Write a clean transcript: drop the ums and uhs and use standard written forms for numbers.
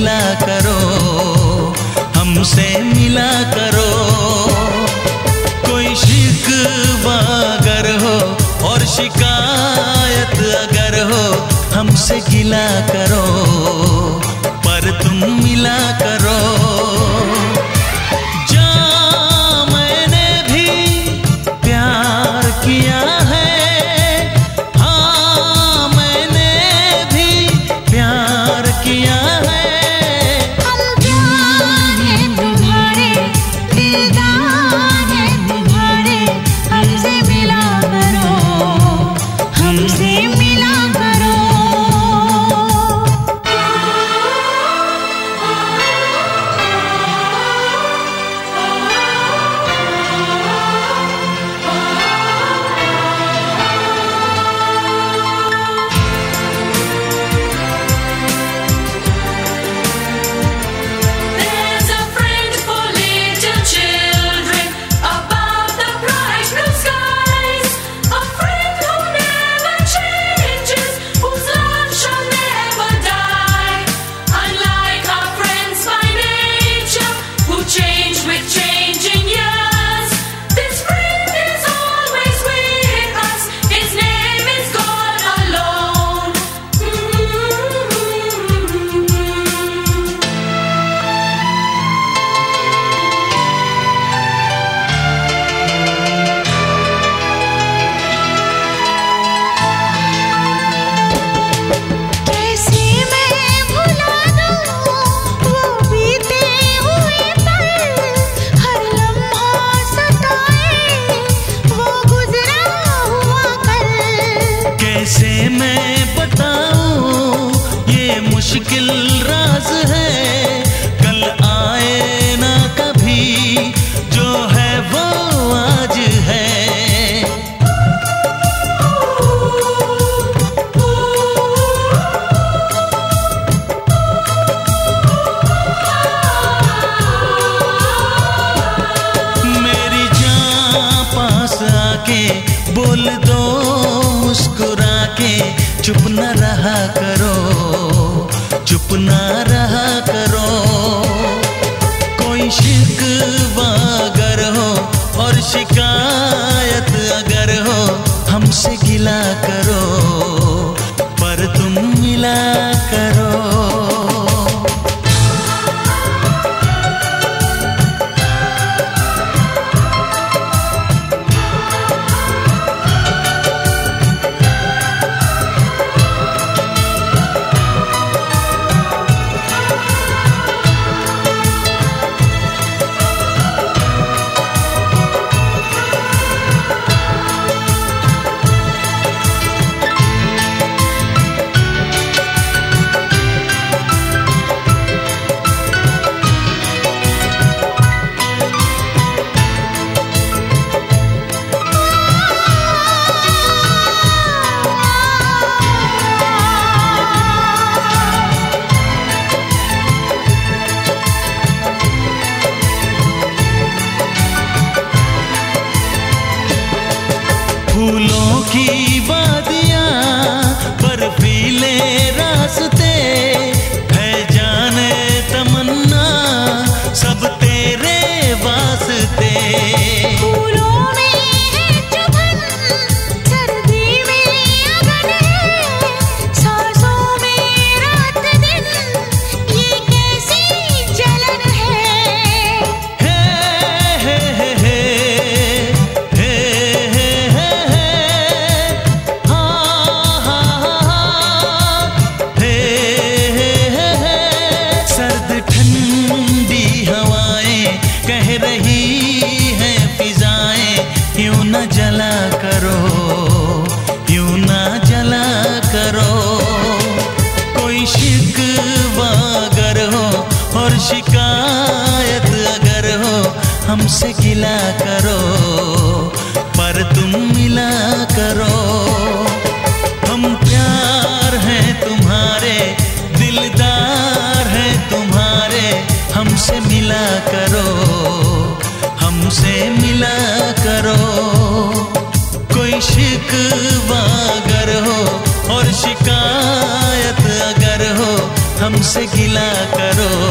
मिला करो, हमसे मिला करो। कोई शिकवा अगर हो और शिकायत अगर हो, हमसे गिला करो, पर तुम मिला करो। जा मैंने भी प्यार किया है, हाँ मैंने भी प्यार किया है। कैसे मैं बताऊं ये मुश्किल राज है, कल आए ना कभी, जो है वो आज है। मेरी जान पास आके बोल दो मुस्कुरा के, चुप न रहा करो, चुप न रहा करो। कोई शिकवा अगर हो और शिकायत अगर हो, हमसे गिला करो, पर तुम मिला करो। फूलों की वादियाँ, बर्फीले रास्ते, है जाने तमन्ना सब तेरे वास्ते। फूलों में है चुभन, सर्दी में अगन है, सांसों में रात दिन, ये कैसी जलन है। ठंडी हवाएं कह रही हैं फिजाएं, यूं न जला करो, यूं न जला करो। कोई शिकवा अगर हो और शिकायत अगर हो, हमसे गिला करो, पर तुम मिला करो। हम प्यार हैं तुम्हारे, दिलदार हैं तुम्हारे, हमसे मिला करो, हमसे मिला करो। कोई शिकवा अगर हो और शिकायत अगर हो, हमसे गिला करो।